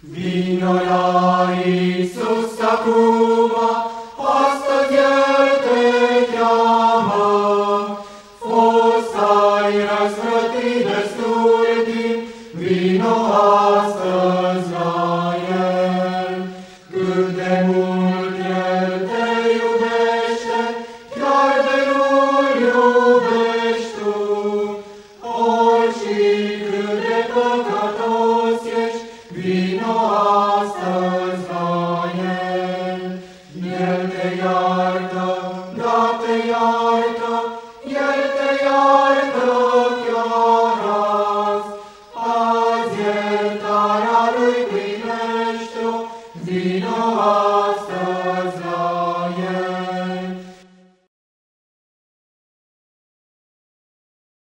Vino la Iisus acum, astăzi El te cheamă. Fost ai răsplătit destul timp, vino astăzi la El. Cât de mult El te iubește, chiar de nu-L iubești tu. Orice cât de păcătos ești, vino